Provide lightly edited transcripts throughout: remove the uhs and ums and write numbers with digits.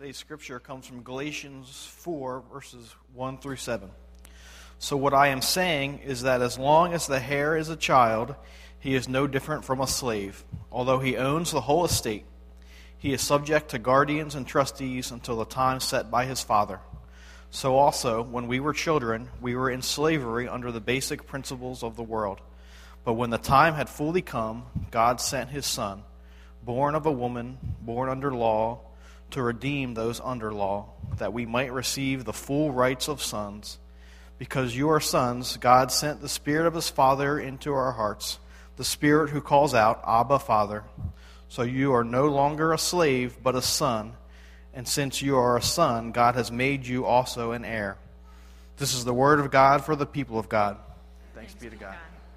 Today's scripture comes from Galatians 4, verses 1 through 7. So what I am saying is that as long as the heir is a child, he is no different from a slave, although he owns the whole estate. He is subject to guardians and trustees until the time set by his father. So also, when we were children, we were in slavery under the basic principles of the world. But when the time had fully come, God sent his Son, born of a woman, born under law, to redeem those under law, that we might receive the full rights of sons. Because you are sons, God sent the Spirit of his Father into our hearts, the Spirit who calls out, Abba, Father. So you are no longer a slave, but a son. And since you are a son, God has made you also an heir. This is the word of God for the people of God. Thanks be to God.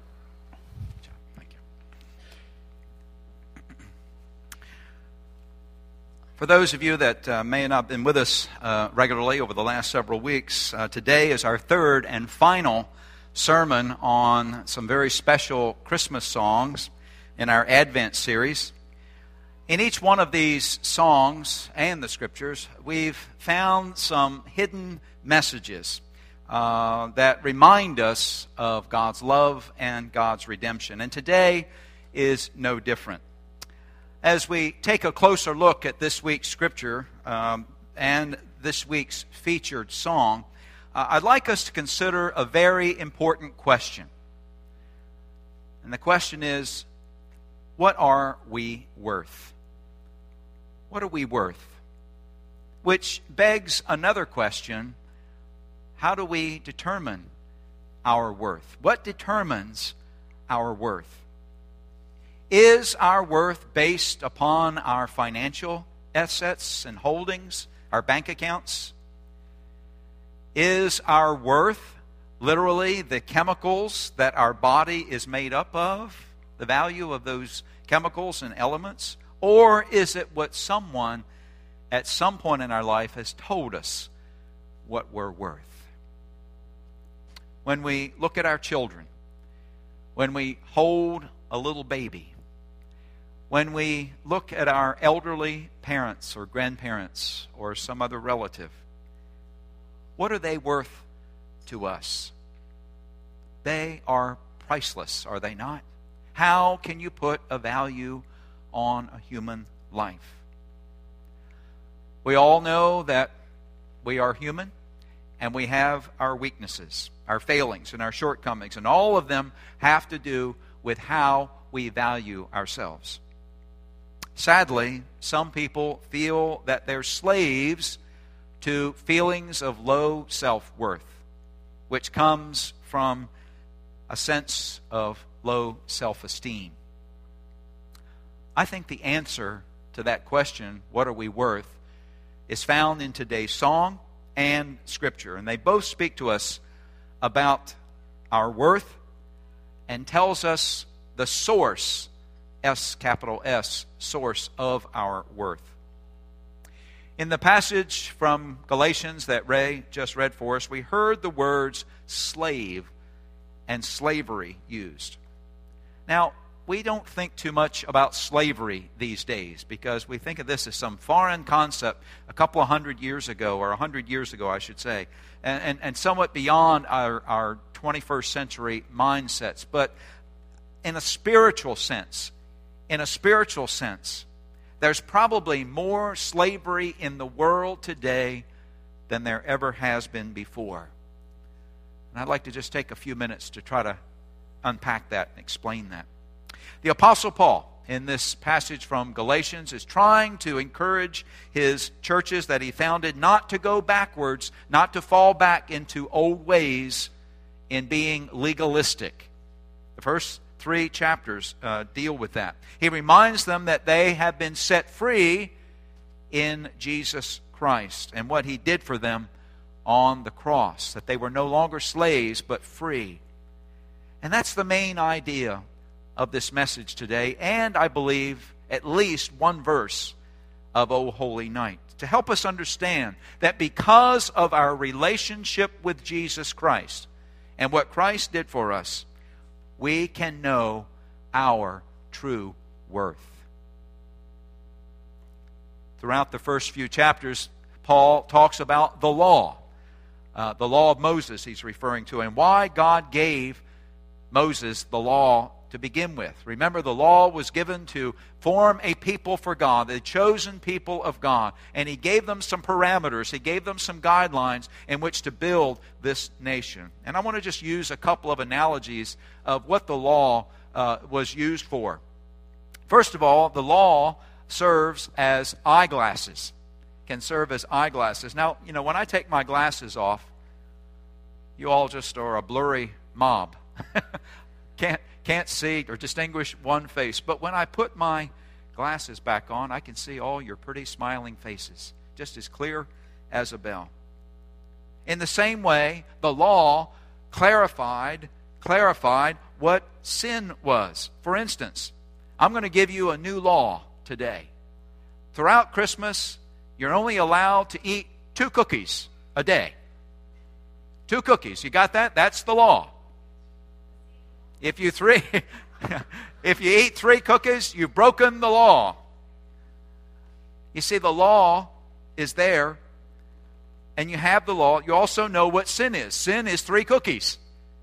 For those of you that may not have been with us regularly over the last several weeks, today is our third and final sermon on some very special Christmas songs in our Advent series. In each one of these songs and the Scriptures, we've found some hidden messages that remind us of God's love and God's redemption. And today is no different. As we take a closer look at this week's Scripture and this week's featured song, I'd like us to consider a very important question. And the question is, what are we worth? What are we worth? Which begs another question: how do we determine our worth? What determines our worth? Is our worth based upon our financial assets and holdings, our bank accounts? Is our worth literally the chemicals that our body is made up of, the value of those chemicals and elements? Or is it what someone at some point in our life has told us what we're worth? When we look at our children, when we hold a little baby, when we look at our elderly parents or grandparents or some other relative, what are they worth to us? They are priceless, are they not? How can you put a value on a human life? We all know that we are human and we have our weaknesses, our failings and our shortcomings, and all of them have to do with how we value ourselves. Sadly, some people feel that they're slaves to feelings of low self-worth, which comes from a sense of low self-esteem. I think the answer to that question, what are we worth, is found in today's song and Scripture. And they both speak to us about our worth and tells us the source, capital S, source of our worth. In the passage from Galatians that Ray just read for us, we heard the words slave and slavery used. Now, we don't think too much about slavery these days because we think of this as some foreign concept a couple of 100 years ago, or 100 years ago, I should say, and somewhat beyond our 21st century mindsets. But in a spiritual sense, there's probably more slavery in the world today than there ever has been before. And I'd like to just take a few minutes to try to unpack that and explain that. The Apostle Paul, in this passage from Galatians, is trying to encourage his churches that he founded not to go backwards, not to fall back into old ways in being legalistic. The first 3 chapters deal with that. He reminds them that they have been set free in Jesus Christ and what he did for them on the cross, that they were no longer slaves but free. And that's the main idea of this message today, and I believe at least one verse of O Holy Night, to help us understand that because of our relationship with Jesus Christ and what Christ did for us, we can know our true worth. Throughout the first few chapters, Paul talks about the law of Moses he's referring to, and why God gave Moses the law to begin with. Remember, the law was given to form a people for God, the chosen people of God, and He gave them some parameters, He gave them some guidelines in which to build this nation. And I want to just use a couple of analogies of what the law was used for. First of all, the law serves as eyeglasses, can serve as eyeglasses. Now, when I take my glasses off, you all just are a blurry mob. Can't see or distinguish one face. But when I put my glasses back on, I can see all your pretty smiling faces, just as clear as a bell. In the same way, the law clarified what sin was. For instance, I'm going to give you a new law today. Throughout Christmas, you're only allowed to eat 2 cookies a day. 2 cookies. You got that? That's the law. If you eat 3 cookies, you've broken the law. You see, the law is there, and you have the law. You also know what sin is. Sin is 3 cookies.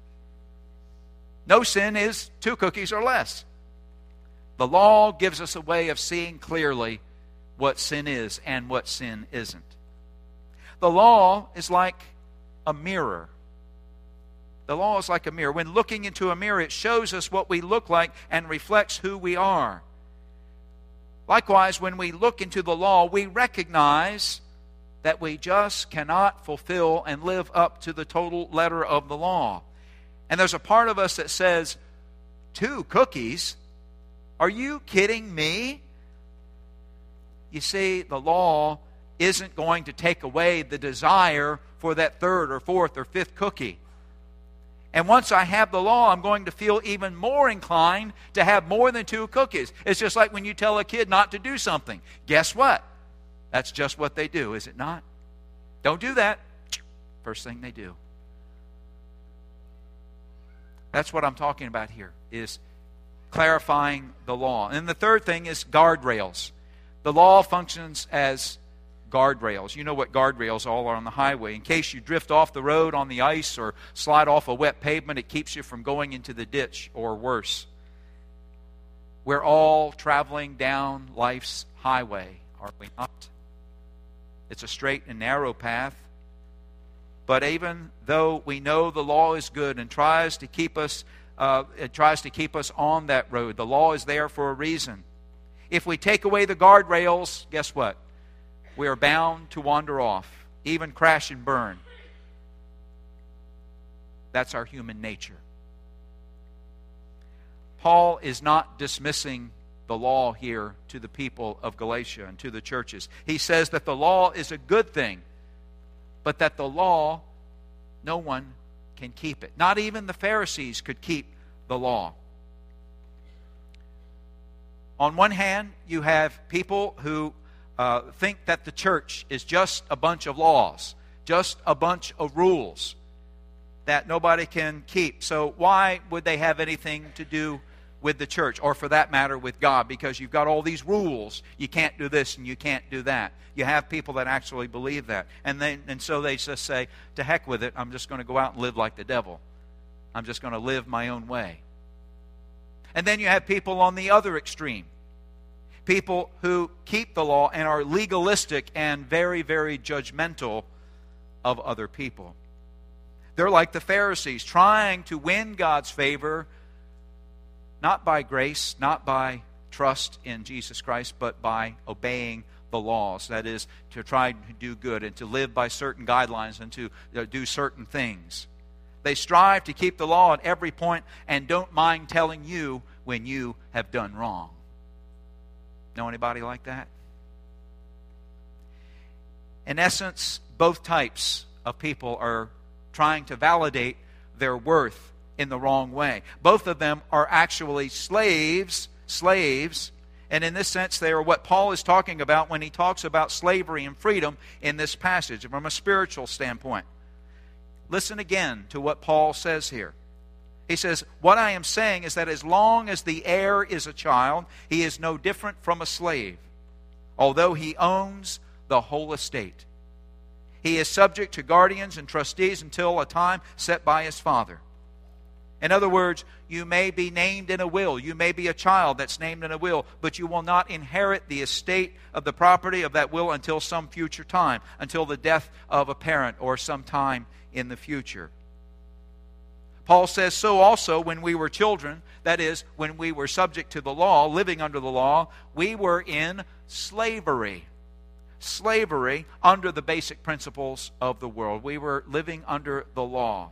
No sin is 2 cookies or less. The law gives us a way of seeing clearly what sin is and what sin isn't. The law is like a mirror. The law is like a mirror. When looking into a mirror, it shows us what we look like and reflects who we are. Likewise, when we look into the law, we recognize that we just cannot fulfill and live up to the total letter of the law. And there's a part of us that says, 2 cookies? Are you kidding me? You see, the law isn't going to take away the desire for that 3rd or 4th or 5th cookie. And once I have the law, I'm going to feel even more inclined to have more than 2 cookies. It's just like when you tell a kid not to do something. Guess what? That's just what they do, is it not? Don't do that. First thing they do. That's what I'm talking about here, is clarifying the law. And the third thing is guardrails. The law functions as guardrails. You know what guardrails all are on the highway. In case you drift off the road on the ice or slide off a wet pavement, it keeps you from going into the ditch or worse. We're all traveling down life's highway, are we not? It's a straight and narrow path. But even though we know the law is good and tries to keep us on that road, the law is there for a reason. If we take away the guardrails, guess what? We are bound to wander off, even crash and burn. That's our human nature. Paul is not dismissing the law here to the people of Galatia and to the churches. He says that the law is a good thing, but that the law, no one can keep it. Not even the Pharisees could keep the law. On one hand, you have people who think that the church is just a bunch of laws, just a bunch of rules that nobody can keep. So why would they have anything to do with the church, or for that matter with God? Because you've got all these rules. You can't do this and you can't do that. You have people that actually believe that. And so they just say, to heck with it, I'm just going to go out and live like the devil. I'm just going to live my own way. And then you have people on the other extreme. People who keep the law and are legalistic and very, very judgmental of other people. They're like the Pharisees, trying to win God's favor, not by grace, not by trust in Jesus Christ, but by obeying the laws. That is, to try to do good and to live by certain guidelines and to do certain things. They strive to keep the law at every point and don't mind telling you when you have done wrong. Know anybody like that? In essence, both types of people are trying to validate their worth in the wrong way. Both of them are actually slaves, and in this sense they are what Paul is talking about when he talks about slavery and freedom in this passage from a spiritual standpoint. Listen again to what Paul says here. He says, what I am saying is that as long as the heir is a child, he is no different from a slave, although he owns the whole estate. He is subject to guardians and trustees until a time set by his father. In other words, you may be named in a will. You may be a child that's named in a will, but you will not inherit the estate of the property of that will until some future time, until the death of a parent or some time in the future. Paul says, so also when we were children, that is, when we were subject to the law, living under the law, we were in slavery. Slavery under the basic principles of the world. We were living under the law.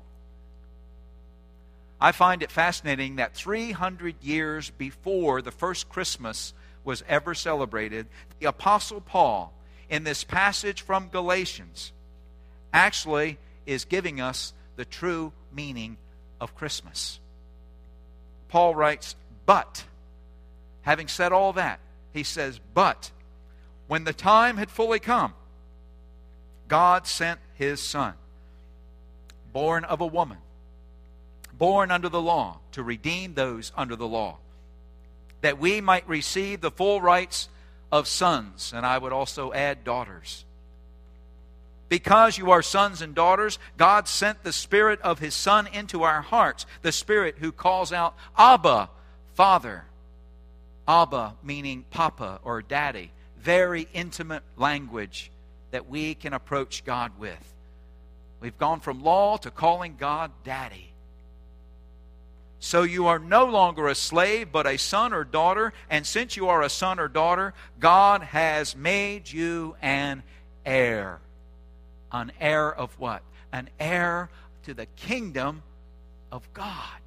I find it fascinating that 300 years before the first Christmas was ever celebrated, the Apostle Paul, in this passage from Galatians, actually is giving us the true meaning of Christmas. Paul writes, but, having said all that, he says, but, when the time had fully come, God sent his Son, born of a woman, born under the law, to redeem those under the law, that we might receive the full rights of sons, and I would also add daughters. Because you are sons and daughters, God sent the Spirit of his Son into our hearts, the Spirit who calls out, Abba, Father. Abba meaning Papa or Daddy. Very intimate language that we can approach God with. We've gone from law to calling God Daddy. So you are no longer a slave, but a son or daughter. And since you are a son or daughter, God has made you an heir. An heir of what? An heir to the kingdom of God.